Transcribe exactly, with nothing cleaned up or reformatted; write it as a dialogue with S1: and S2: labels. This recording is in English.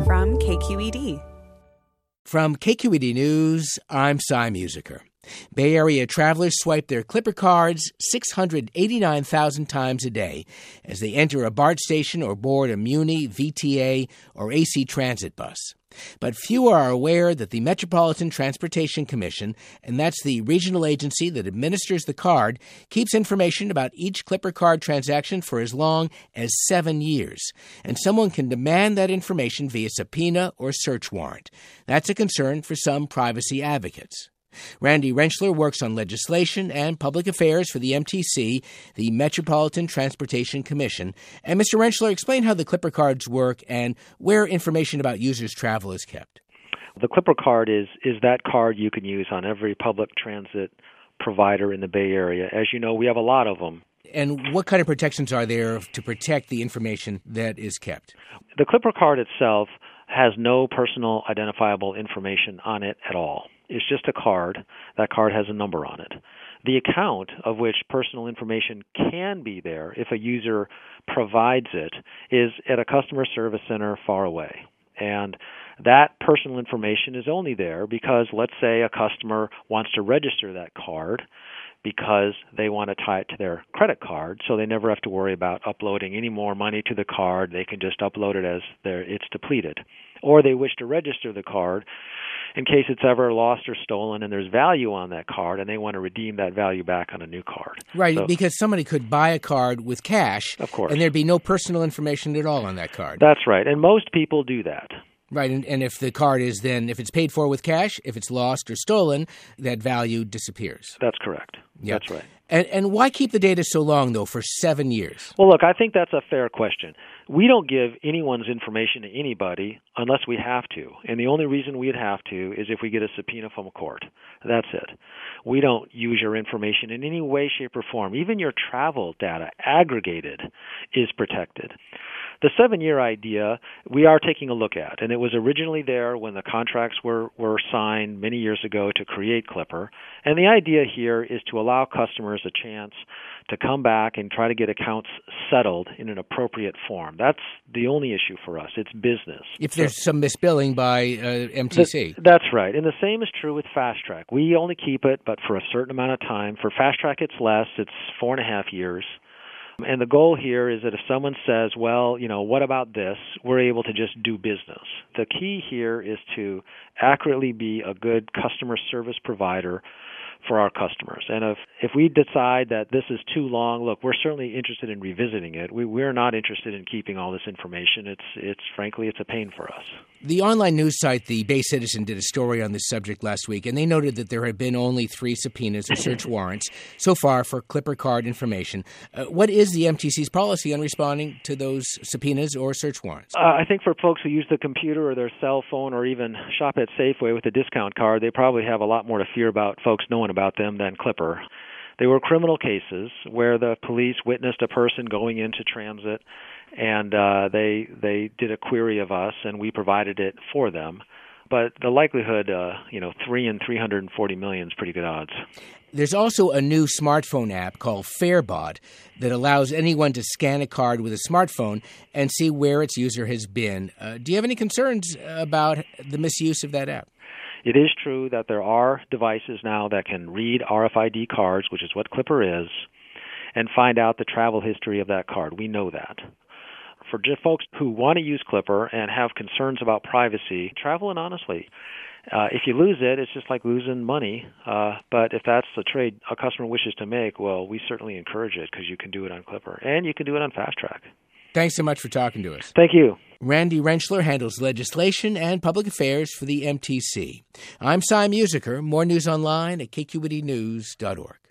S1: from K Q E D.
S2: From K Q E D News, I'm Cy Musiker. Bay Area travelers swipe their Clipper cards six hundred eighty-nine thousand times a day as they enter a BART station or board a Muni, V T A, or A C Transit bus. But few are aware that the Metropolitan Transportation Commission, and that's the regional agency that administers the card, keeps information about each Clipper card transaction for as long as seven years. And someone can demand that information via subpoena or search warrant. That's a concern for some privacy advocates. Randy Rentschler works on legislation and public affairs for the M T C, the Metropolitan Transportation Commission. And Mister Rentschler, explain how the Clipper cards work and where information about users' travel is kept.
S3: The Clipper card is is that card you can use on every public transit provider in the Bay Area. As you know, we have a lot of them.
S2: And what kind of protections are there to protect the information that is kept?
S3: The Clipper card itself has no personal identifiable information on it at all. It's just a card. That card has a number on it. The account of which personal information can be there if a user provides it is at a customer service center far away. And that personal information is only there because, let's say, a customer wants to register that card because they want to tie it to their credit card, so they never have to worry about uploading any more money to the card. They can just upload it as it's depleted. Or they wish to register the card in case it's ever lost or stolen and there's value on that card and they want to redeem that value back on a new card.
S2: Right,
S3: so,
S2: because somebody could buy a card with cash,
S3: of course,
S2: and there'd be no personal information at all on that card.
S3: That's right, and most people do that.
S2: Right, and, and if the card is then, if it's paid for with cash, if it's lost or stolen, that value disappears.
S3: That's correct.
S2: Yep.
S3: That's right.
S2: And, and why keep the data so long, though, for seven years?
S3: Well, look, I think that's a fair question. We don't give anyone's information to anybody unless we have to. And the only reason we'd have to is if we get a subpoena from a court. That's it. We don't use your information in any way, shape, or form. Even your travel data, aggregated, is protected. The seven-year idea we are taking a look at, and it was originally there when the contracts were, were signed many years ago to create Clipper. And the idea here is to allow customers a chance to come back and try to get accounts settled in an appropriate form. That's the only issue for us. It's business.
S2: If there's so, some misbilling by uh, M T C.
S3: Th- that's right. And the same is true with Fast Track. We only keep it, but for a certain amount of time. For Fast Track, it's less. It's four and a half years. And the goal here is that if someone says, well, you know, what about this, we're able to just do business. The key here is to accurately be a good customer service provider for our customers. And if, if we decide that this is too long, look, we're certainly interested in revisiting it. We, we're not interested in keeping all this information. It's, it's frankly, it's a pain for us.
S2: The online news site, the Bay Citizen, did a story on this subject last week, and they noted that there had been only three subpoenas or search warrants so far for Clipper card information. Uh, what is the M T C's policy on responding to those subpoenas or search warrants?
S3: Uh, I think for folks who use the computer or their cell phone or even shop at Safeway with a discount card, they probably have a lot more to fear about folks knowing about them than Clipper. They were criminal cases where the police witnessed a person going into transit, and uh, they they did a query of us, and we provided it for them. But the likelihood, uh, you know, three in three hundred forty million is pretty good odds.
S2: There's also a new smartphone app called FareBot that allows anyone to scan a card with a smartphone and see where its user has been. Uh, do you have any concerns about the misuse of that app?
S3: It is true that there are devices now that can read R F I D cards, which is what Clipper is, and find out the travel history of that card. We know that. For just folks who want to use Clipper and have concerns about privacy, travel in honestly. Uh, if you lose it, it's just like losing money. Uh, but if that's the trade a customer wishes to make, well, we certainly encourage it because you can do it on Clipper. And you can do it on Fast Track.
S2: Thanks so much for talking to us.
S3: Thank you.
S2: Randy Rentschler handles legislation and public affairs for the M T C. I'm Cy Musiker. More news online at K Q E D news dot org.